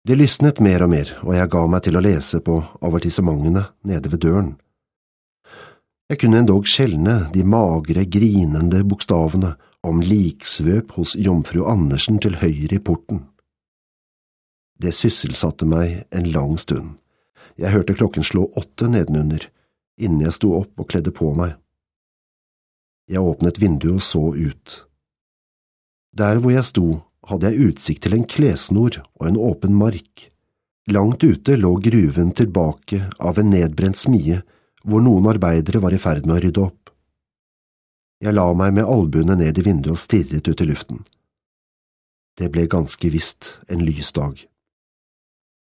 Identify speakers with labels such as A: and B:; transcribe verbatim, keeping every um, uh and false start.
A: Det lysnet mer og mer, og jeg ga meg til å lese på avertissementene nede ved døren. Jeg kunne endog skjelne de magre, grinende bokstavene om liksvøp hos jomfru Andersen til høyre i porten. Det sysselsatte meg en lang stund. Jeg hørte klokken slå åtte nedenunder, innen jeg sto opp og kledde på meg. Jeg åpnet vinduet og så ut. Der hvor jeg sto, hadde jeg utsikt til en klesnor og en åpen mark. Langt ute lå gruven tilbake av en nedbrent smie, hvor noen arbeidere var i ferd med å rydde opp. Jeg la meg med albuene ned i vinduet og stirret ut i luften. Det ble ganske visst en lys dag.